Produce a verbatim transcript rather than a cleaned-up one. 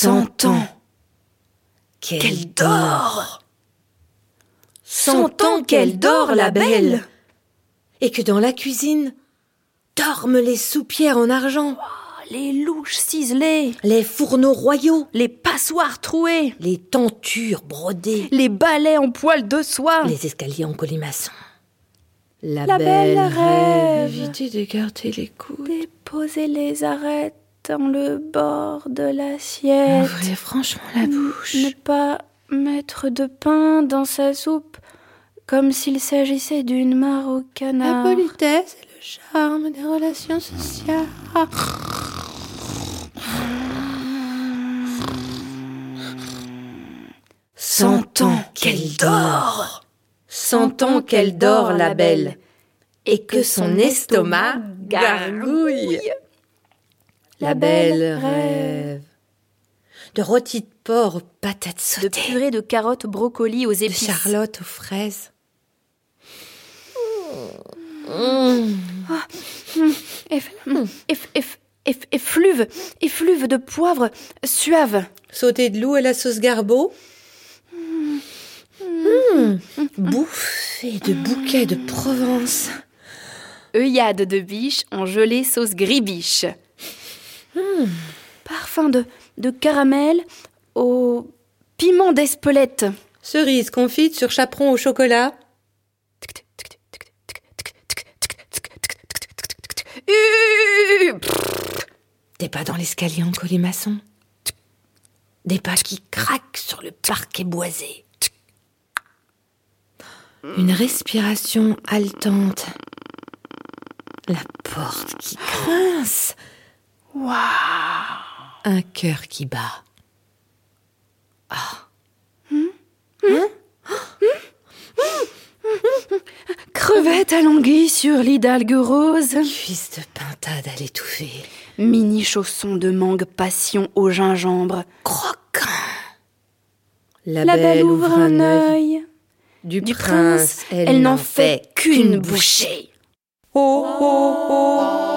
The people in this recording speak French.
Cent ans qu'elle dort. Cent ans qu'elle dort, la belle, et que dans la cuisine dorment les soupières en argent, Les louches ciselées, les fourneaux royaux, les passoires trouées, les tentures brodées, les balais en poil de soie. les escaliers en colimaçon. La, La belle rêve. Évitez d'écarter les coudes. Déposer les arêtes dans le bord de l'assiette. Ouvrez franchement la bouche. Ne pas mettre de pain dans sa soupe comme s'il s'agissait d'une mare au canard. La politesse et le charme des relations sociales. Cent ans qu'elle dort. Cent ans qu'elle dort, la belle, et que son estomac gargouille. La belle rêve de rôti de porc aux patates De sautées, purée de carottes, brocolis aux de épices. charlotte aux fraises. Mmh. Eff- eff- eff- eff- Effluve, effluve de poivre suave. Sauté de loup à la sauce garbeau. Mmh. Bouffée de bouquets de Provence. œillade de biche en gelée sauce gribiche. Mmh. Parfum de, de caramel au piment d'Espelette. Cerise confite sur chaperon au chocolat. Uh, Des pas dans l'escalier en colimaçon. Des pas qui craquent sur le parquet boisé. Une respiration haletante. La porte qui grince. Waouh. Un cœur qui bat. Ah. Crevette à l'anguille sur l'hidalgue rose. Cuisse de pintade à l'étouffer. Mini chaussons de mangue passion au gingembre. Croquant. La, La belle ouvre un œil. Du, Du prince, prince, elle n'en fait qu'une bouchée. Oh, oh, oh.